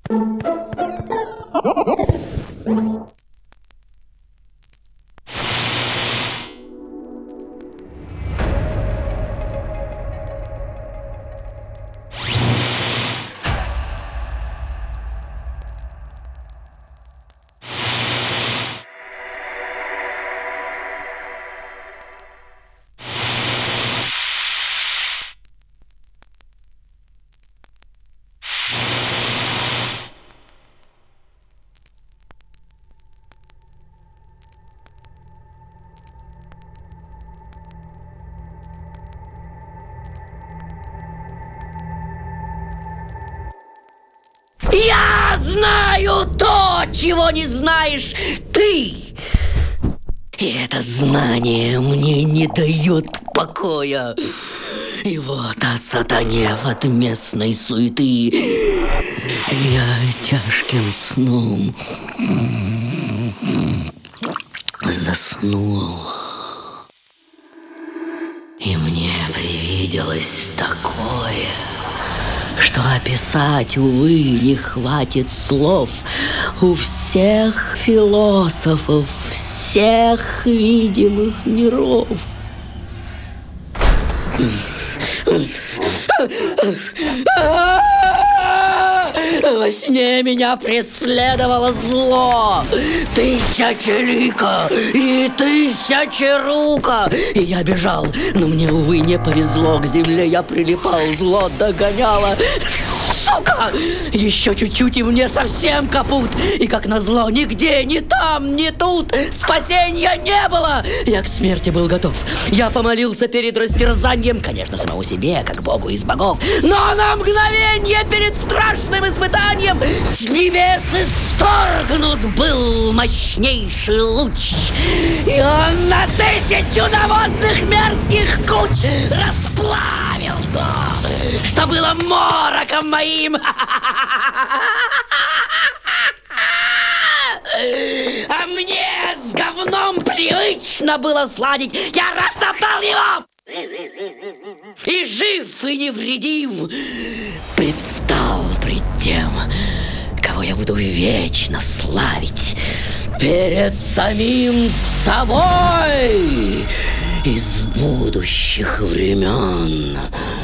Я знаю то, чего не знаешь ты. И это знание мне не дает покоя. И вот, осатанев от местной суеты, я тяжким сном заснул. И мне привиделось такое, что описать, увы, не хватит слов. У всех философов, всех видимых миров. Во сне меня преследовало зло, тысячелико и тысячеруко. И я бежал, но мне, увы, не повезло. К земле я прилипал, зло догоняло. Сука! Еще чуть-чуть, и мне совсем капут. И как назло, нигде, ни там, ни тут спасения не было. Я к смерти был готов. Я помолился перед растерзанием, конечно, самому себе, как Богу из богов. Но на мгновение перед страшным испытанием с небес исторгнут был мощнейший луч. И он на 1000 навозных мерзких куч расплавил то, что было мороком моим. А мне с говном привычно было сладить. Я растоптал его. И жив, и невредим предстал пред тем, кого я буду вечно славить перед самим собой из будущих времен.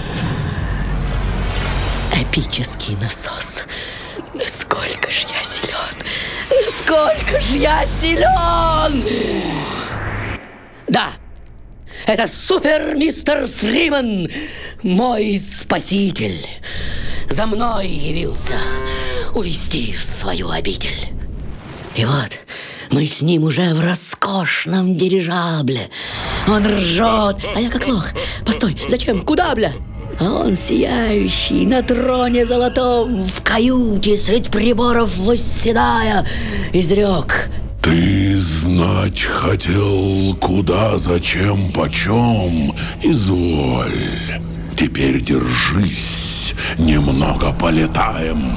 Эпический насос. Насколько ж я силен! Насколько ж я силен! Да, это супер-мистер Фриман, мой спаситель. За мной явился увести в свою обитель. И вот мы с ним уже в роскошном дирижабле. Он ржет, а я как лох. Постой, зачем? Куда, бля? А он сияющий на троне золотом, в каюте средь приборов восседая, изрек: ты знать хотел, куда, зачем, почем? Изволь, теперь держись, немного полетаем.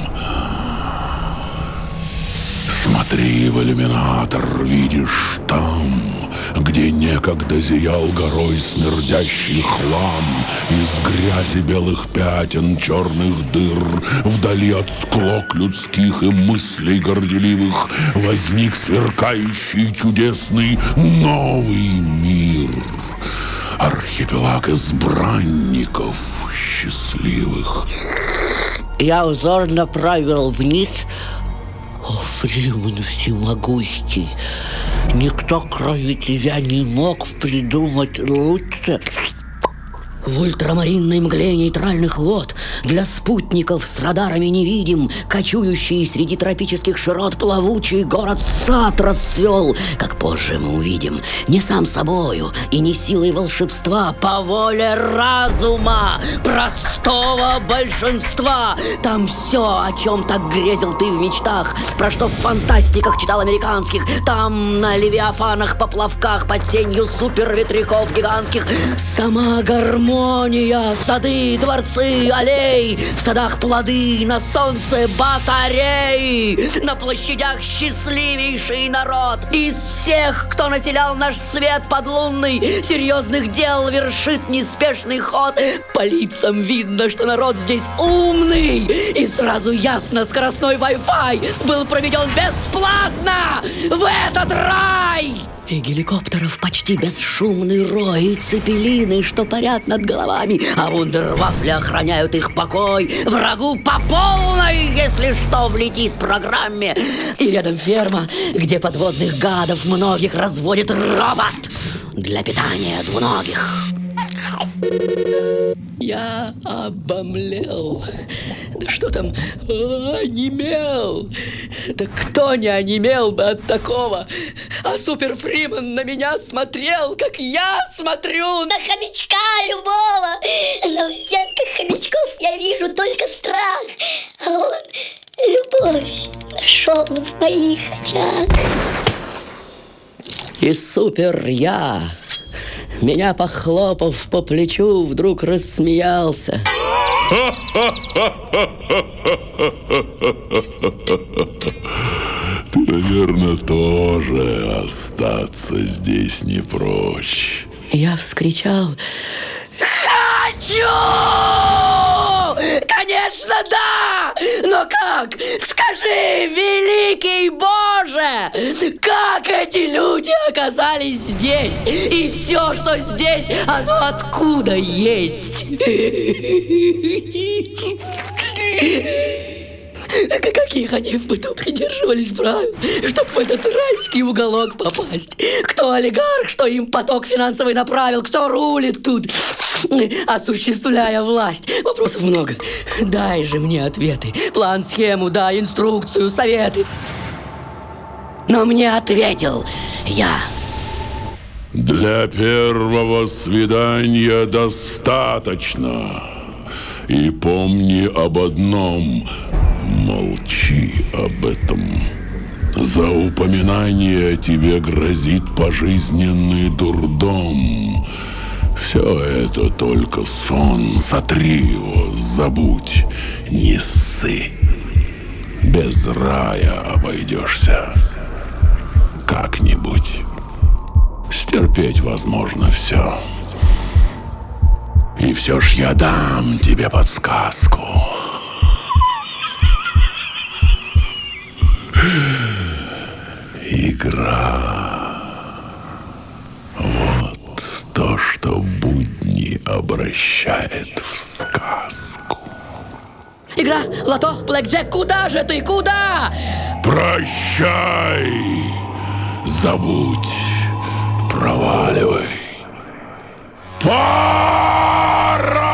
Смотри в иллюминатор, видишь там, где некогда зиял горой смердящий хлам, из грязи белых пятен, черных дыр, вдали от склок людских и мыслей горделивых, возник сверкающий чудесный новый мир. Архипелаг избранников счастливых. Я узор направил вниз. О, Фриман всемогущий, никто, кроме тебя, не мог придумать лучше. В ультрамаринной мгле нейтральных вод для спутников с радарами невидим, кочующий среди тропических широт плавучий город-сад расцвел, как позже мы увидим, не сам собою и не силой волшебства, по воле разума простого большинства. Там все, о чем так грезил ты в мечтах, про что в фантастиках читал американских, там на левиафанах, поплавках под сенью суперветряков гигантских сама гармония гармония, сады, дворцы, аллеи, в садах плоды, на солнце батареи, на площадях счастливейший народ. Из всех, кто населял наш свет подлунный, серьезных дел вершит неспешный ход. По лицам видно, что народ здесь умный, и сразу ясно, скоростной Wi-Fi был проведен бесплатно в этот рай. И геликоптеров почти бесшумный рой, и цепелины, что парят над головами, а вундервафли охраняют их покой. Врагу по полной, если что, влетит в программе. И рядом ферма, где подводных гадов многих разводит робот для питания двуногих. Я обомлел. Да что там, онемел. Да кто не онемел бы от такого? А Супер Фриман на меня смотрел, как я смотрю на хомячка любого. На всех хомячков я вижу только страх, а он любовь нашел в моих очах. И Супер я, меня похлопав по плечу, вдруг рассмеялся. Ты, наверное, тоже остаться здесь не прочь. Я вскричал: «Хочу! Конечно, да! Но как? Скажи, великий Боже! Как эти люди оказались здесь? И все, что здесь, оно откуда есть?» Каких они в быту придерживались правил, чтобы в этот райский уголок попасть? Кто олигарх, что им поток финансовый направил? Кто рулит тут, осуществляя власть? Вопросов много. Дай же мне ответы. План, схему, дай инструкцию, советы. Но мне ответил я. Для первого свидания достаточно. И помни об одном. Молчи об этом. За упоминание тебе грозит пожизненный дурдом. Все это только сон. Сотри его, забудь, не ссы. Без рая обойдешься. Как-нибудь. Стерпеть возможно все. И все ж я дам тебе подсказку. Игра. Вот то, что будни обращает в сказку. Игра, лото, блэкджек, куда же ты, куда? Прощай, забудь, проваливай. Пора!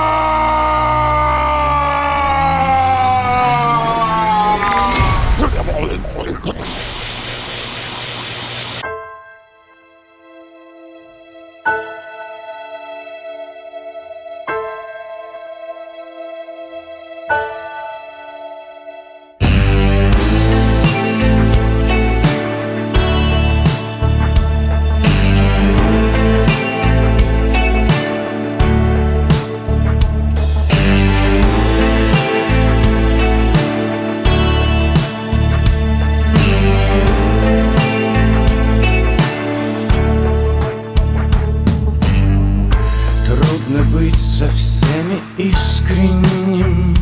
Быть со всеми искренним,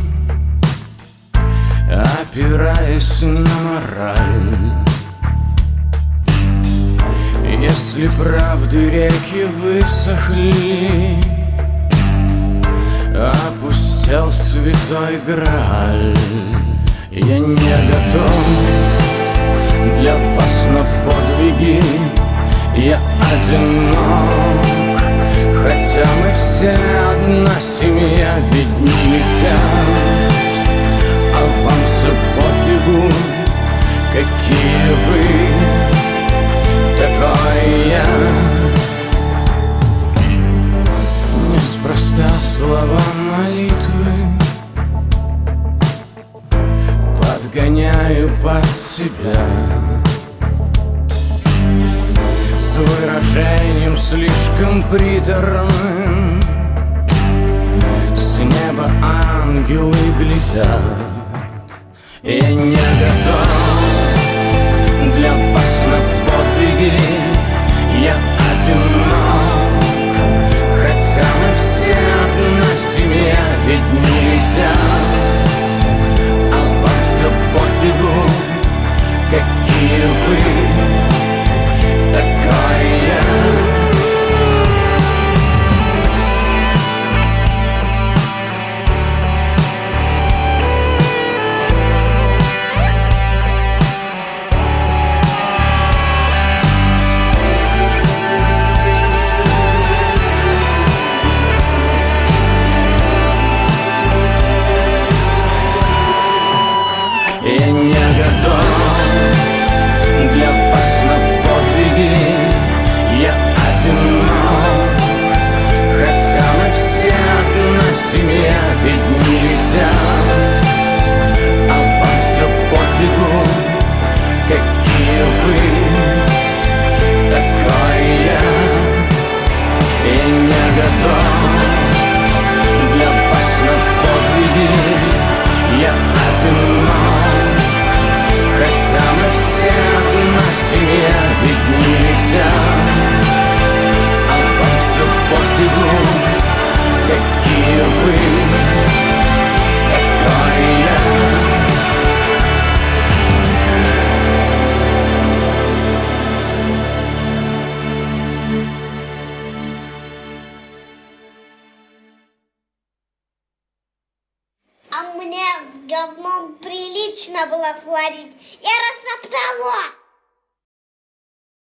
опираясь на мораль. Если правды реки высохли, опустел святой Грааль. Я не готов для вас на подвиги, я одинок. Хотя мы все одна семья, ведь не летят, а вам все пофигу, какие вы, такой я. Неспроста слова молитвы подгоняю под себя. С выражением слишком приторным небо ангелы глядят. Я не готов для вас на подвиги, я одинок, хотя мы все одна семья, ведь не летят, а вам все пофигу, какие вы, такой я. Я не готов для вас на подвиги, я одинок, хотя мы все одна семья, ведь не летят, а вам все пофигу, какие вы, такой я. Я не готов для вас на подвиги, я одинок, хотя мы все одна семья, ведь не летят, а вам все пофигу, какие вы, такой я. А мне с говном прилично было сладить. Я растоптала.